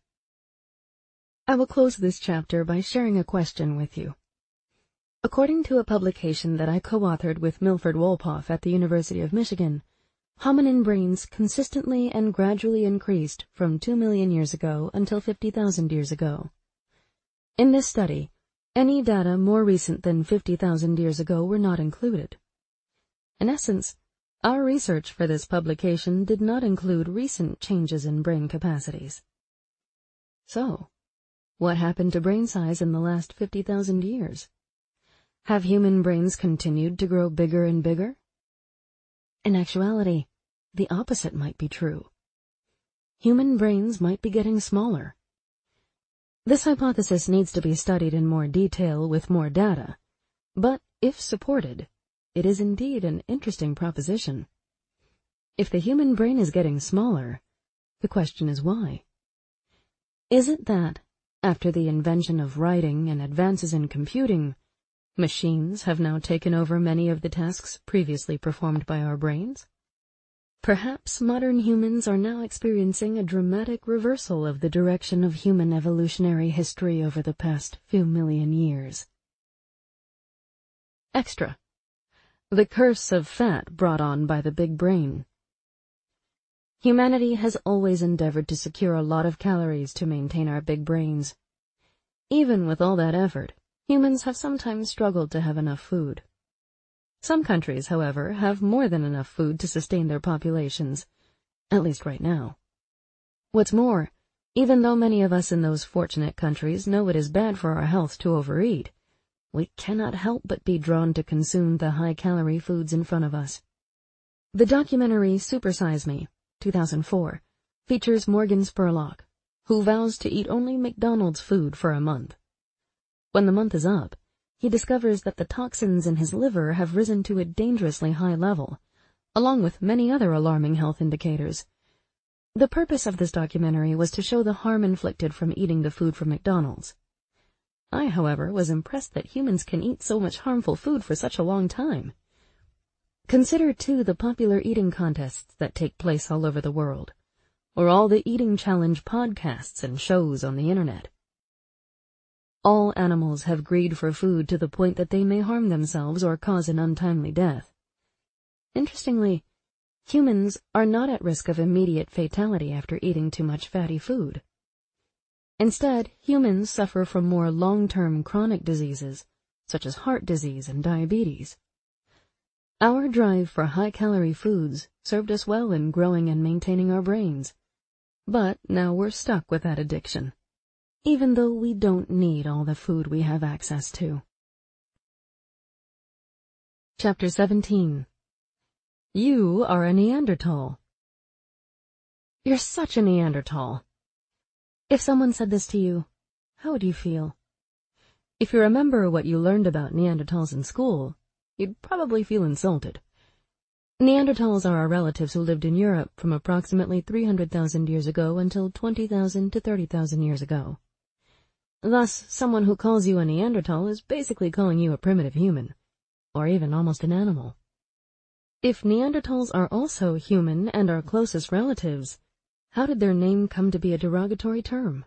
I will close this chapter by sharing a question with you. According to a publication that I co-authored with Milford Wolpoff at the University of Michigan, hominin brains consistently and gradually increased from 2 million years ago until 50,000 years ago. In this study, any data more recent than 50,000 years ago were not included. In essence, our research for this publication did not include recent changes in brain capacities. So, what happened to brain size in the last 50,000 years? Have human brains continued to grow bigger and bigger? In actuality, the opposite might be true. Human brains might be getting smaller. This hypothesis needs to be studied in more detail with more data, but if supported, it is indeed an interesting proposition. If the human brain is getting smaller, the question is why? Is it that, after the invention of writing and advances in computing, machines have now taken over many of the tasks previously performed by our brains? Perhaps modern humans are now experiencing a dramatic reversal of the direction of human evolutionary history over the past few million years. Extra. The curse of fat brought on by the big brain. Humanity has always endeavored to secure a lot of calories to maintain our big brains. Even with all that effort, humans have sometimes struggled to have enough food. Some countries, however, have more than enough food to sustain their populations, at least right now. What's more, even though many of us in those fortunate countries know it is bad for our health to overeat, we cannot help but be drawn to consume the high-calorie foods in front of us. The documentary Super Size Me, 2004, features Morgan Spurlock, who vows to eat only McDonald's food for a month. When the month is up, he discovers that the toxins in his liver have risen to a dangerously high level, along with many other alarming health indicators. The purpose of this documentary was to show the harm inflicted from eating the food from McDonald's. I, however, was impressed that humans can eat so much harmful food for such a long time. Consider, too, the popular eating contests that take place all over the world, or all the eating challenge podcasts and shows on the internet. All animals have greed for food to the point that they may harm themselves or cause an untimely death. Interestingly, humans are not at risk of immediate fatality after eating too much fatty food. Instead, humans suffer from more long-term chronic diseases, such as heart disease and diabetes. Our drive for high-calorie foods served us well in growing and maintaining our brains, but now we're stuck with that addiction, even though we don't need all the food we have access to. Chapter 17. You are a Neanderthal. You're such a Neanderthal. If someone said this to you, how would you feel? If you remember what you learned about Neanderthals in school, you'd probably feel insulted. Neanderthals are our relatives who lived in Europe from approximately 300,000 years ago until 20,000 to 30,000 years ago. Thus, someone who calls you a Neanderthal is basically calling you a primitive human, or even almost an animal. If Neanderthals are also human and our closest relatives, how did their name come to be a derogatory term?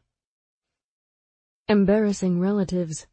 Embarrassing relatives.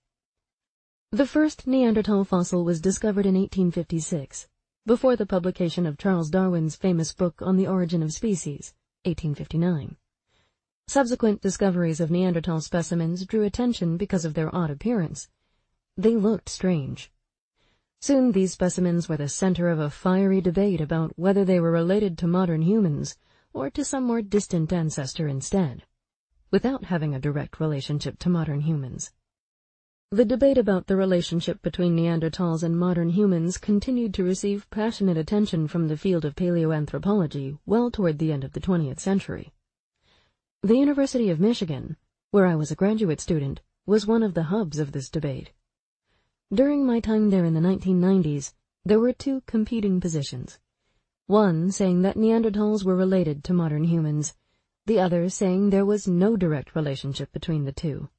The first Neanderthal fossil was discovered in 1856, before the publication of Charles Darwin's famous book On the Origin of Species, 1859. Subsequent discoveries of Neanderthal specimens drew attention because of their odd appearance. They looked strange. Soon these specimens were the center of a fiery debate about whether they were related to modern humans or to some more distant ancestor instead, without having a direct relationship to modern humans. The debate about the relationship between Neanderthals and modern humans continued to receive passionate attention from the field of paleoanthropology well toward the end of the 20th century. The University of Michigan, where I was a graduate student, was one of the hubs of this debate. During my time there in the 1990s, there were two competing positions. One saying that Neanderthals were related to modern humans, the other saying there was no direct relationship between the two.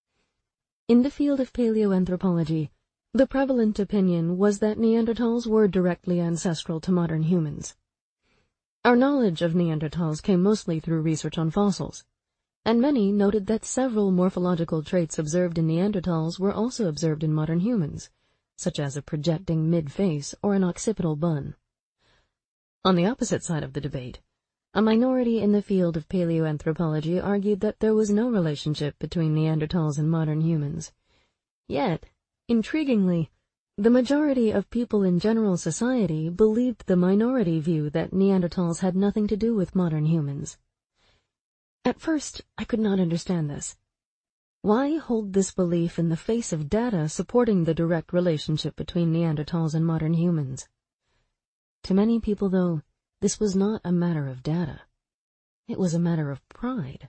In the field of paleoanthropology, the prevalent opinion was that Neanderthals were directly ancestral to modern humans. Our knowledge of Neanderthals came mostly through research on fossils, and many noted that several morphological traits observed in Neanderthals were also observed in modern humans, such as a projecting mid-face or an occipital bun. On the opposite side of the debate, a minority in the field of paleoanthropology argued that there was no relationship between Neanderthals and modern humans. Yet, intriguingly, the majority of people in general society believed the minority view that Neanderthals had nothing to do with modern humans. At first, I could not understand this. Why hold this belief in the face of data supporting the direct relationship between Neanderthals and modern humans? To many people, though, this was not a matter of data. It was a matter of pride.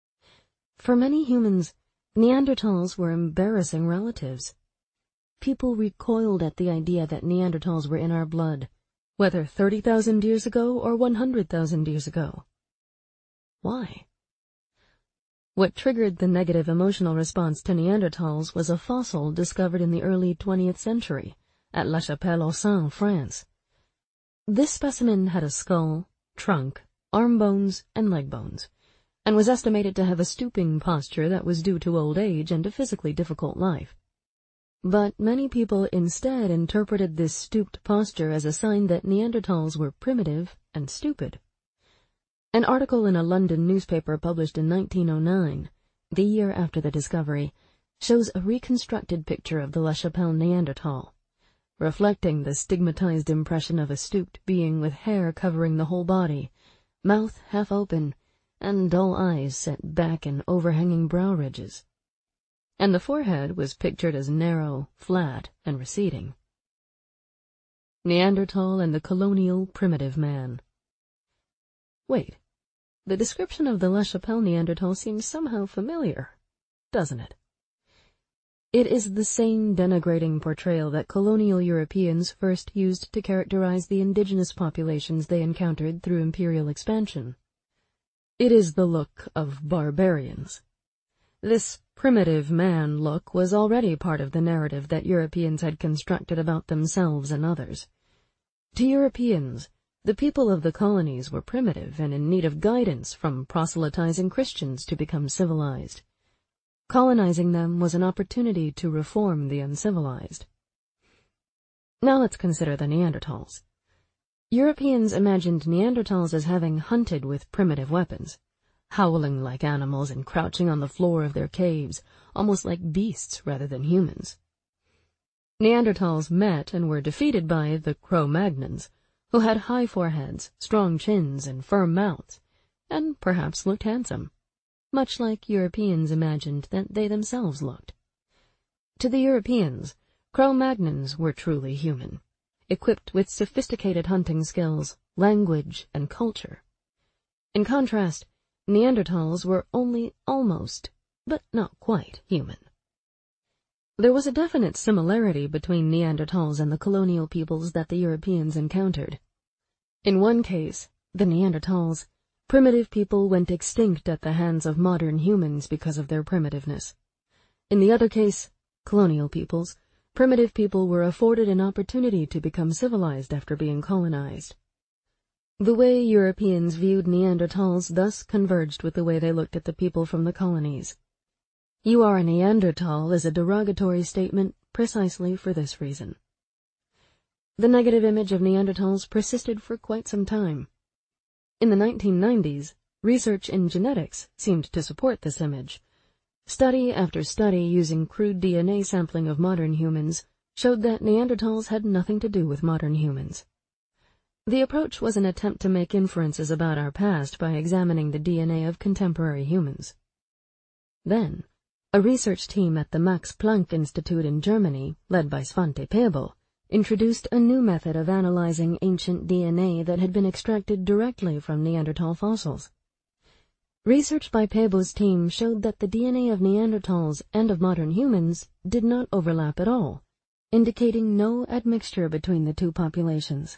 For many humans, Neanderthals were embarrassing relatives. People recoiled at the idea that Neanderthals were in our blood, whether 30,000 years ago or 100,000 years ago. Why? What triggered the negative emotional response to Neanderthals was a fossil discovered in the early 20th century at La Chapelle-aux-Saints, France. This specimen had a skull, trunk, arm bones, and leg bones, and was estimated to have a stooping posture that was due to old age and a physically difficult life. But many people instead interpreted this stooped posture as a sign that Neanderthals were primitive and stupid. An article in a London newspaper published in 1909, the year after the discovery, shows a reconstructed picture of the La Chapelle Neanderthal, reflecting the stigmatized impression of a stooped being with hair covering the whole body, mouth half open, and dull eyes set back in overhanging brow ridges. And the forehead was pictured as narrow, flat, and receding. Neanderthal and the colonial primitive man. Wait, the description of the La Chapelle Neanderthal seems somehow familiar, doesn't it? It is the same denigrating portrayal that colonial Europeans first used to characterize the indigenous populations they encountered through imperial expansion. It is the look of barbarians. This primitive man look was already part of the narrative that Europeans had constructed about themselves and others. To Europeans, the people of the colonies were primitive and in need of guidance from proselytizing Christians to become civilized. Colonizing them was an opportunity to reform the uncivilized. Now let's consider the Neanderthals. Europeans imagined Neanderthals as having hunted with primitive weapons, howling like animals and crouching on the floor of their caves, almost like beasts rather than humans. Neanderthals met and were defeated by the Cro-Magnons, who had high foreheads, strong chins, and firm mouths, and perhaps looked handsome, much like Europeans imagined that they themselves looked. To the Europeans, Cro-Magnons were truly human. equipped with sophisticated hunting skills, language, and culture. In contrast, Neanderthals were only almost, but not quite, human. There was a definite similarity between Neanderthals and the colonial peoples that the Europeans encountered. In one case, the Neanderthals, primitive people went extinct at the hands of modern humans because of their primitiveness. In the other case, colonial peoples, primitive people were afforded an opportunity to become civilized after being colonized. The way Europeans viewed Neanderthals thus converged with the way they looked at the people from the colonies. "You are a Neanderthal" is a derogatory statement precisely for this reason. The negative image of Neanderthals persisted for quite some time. In the 1990s, research in genetics seemed to support this image. Study after study using crude DNA sampling of modern humans showed that Neanderthals had nothing to do with modern humans. The approach was an attempt to make inferences about our past by examining the DNA of contemporary humans. Then, a research team at the Max Planck Institute in Germany, led by Svante Pääbo, introduced a new method of analyzing ancient DNA that had been extracted directly from Neanderthal fossils. Research by Pääbo's team showed that the DNA of Neanderthals and of modern humans did not overlap at all, indicating no admixture between the two populations.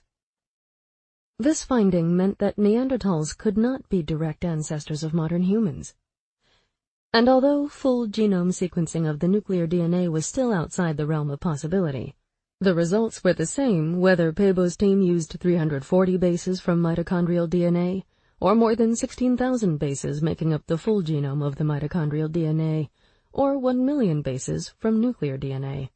This finding meant that Neanderthals could not be direct ancestors of modern humans. And although full genome sequencing of the nuclear DNA was still outside the realm of possibility, the results were the same whether Pääbo's team used 340 bases from mitochondrial DNA or more than 16,000 bases making up the full genome of the mitochondrial DNA, or 1 million bases from nuclear DNA.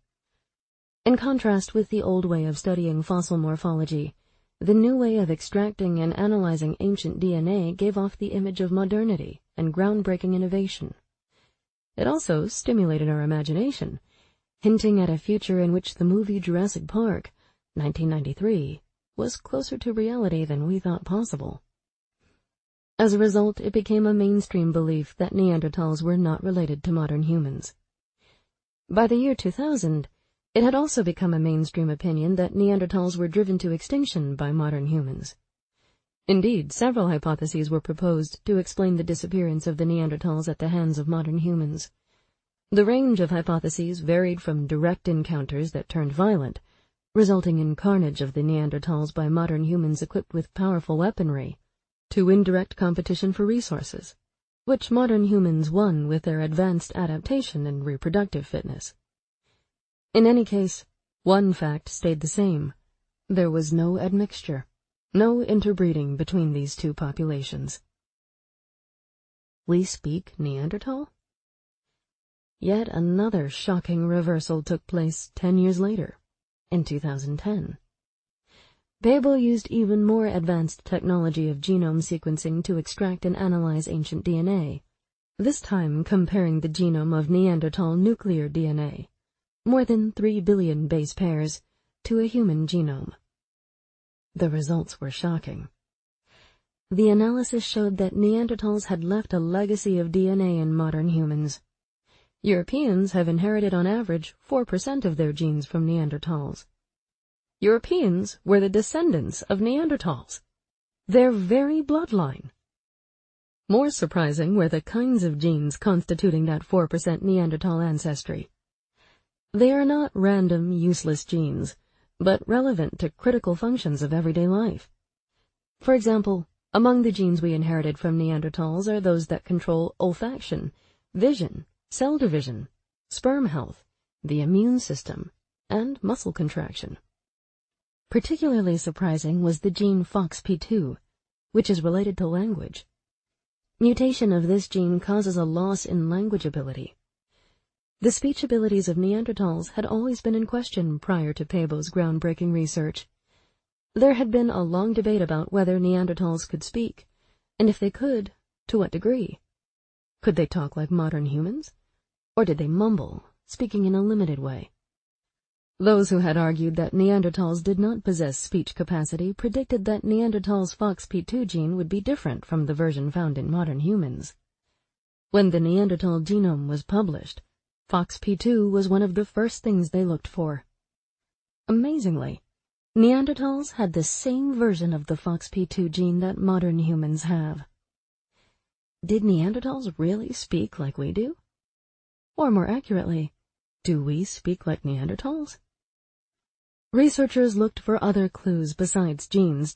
In contrast with the old way of studying fossil morphology, the new way of extracting and analyzing ancient DNA gave off the image of modernity and groundbreaking innovation. It also stimulated our imagination, hinting at a future in which the movie Jurassic Park, 1993, was closer to reality than we thought possible. As a result, it became a mainstream belief that Neanderthals were not related to modern humans. By the year 2000, it had also become a mainstream opinion that Neanderthals were driven to extinction by modern humans. Indeed, several hypotheses were proposed to explain the disappearance of the Neanderthals at the hands of modern humans. The range of hypotheses varied from direct encounters that turned violent, resulting in carnage of the Neanderthals by modern humans equipped with powerful weaponry, to indirect competition for resources, which modern humans won with their advanced adaptation and reproductive fitness. In any case, one fact stayed the same. There was no admixture, no interbreeding between these two populations. We speak Neanderthal? Yet another shocking reversal took place 10 years later, in 2010. Pääbo used even more advanced technology of genome sequencing to extract and analyze ancient DNA, this time comparing the genome of Neanderthal nuclear DNA, more than 3 billion base pairs, to a human genome. The results were shocking. The analysis showed that Neanderthals had left a legacy of DNA in modern humans. Europeans have inherited on average 4% of their genes from Neanderthals. Europeans were the descendants of Neanderthals, their very bloodline. More surprising were the kinds of genes constituting that 4% Neanderthal ancestry. They are not random, useless genes, but relevant to critical functions of everyday life. For example, among the genes we inherited from Neanderthals are those that control olfaction, vision, cell division, sperm health, the immune system, and muscle contraction. Particularly surprising was the gene FOXP2, which is related to language. Mutation of this gene causes a loss in language ability. The speech abilities of Neanderthals had always been in question prior to Pääbo's groundbreaking research. There had been a long debate about whether Neanderthals could speak, and if they could, to what degree. Could they talk like modern humans? Or did they mumble, speaking in a limited way? Those who had argued that Neanderthals did not possess speech capacity predicted that Neanderthals' FOXP2 gene would be different from the version found in modern humans. When the Neanderthal genome was published, FOXP2 was one of the first things they looked for. Amazingly, Neanderthals had the same version of the FOXP2 gene that modern humans have. Did Neanderthals really speak like we do? Or more accurately, do we speak like Neanderthals? Researchers looked for other clues besides genes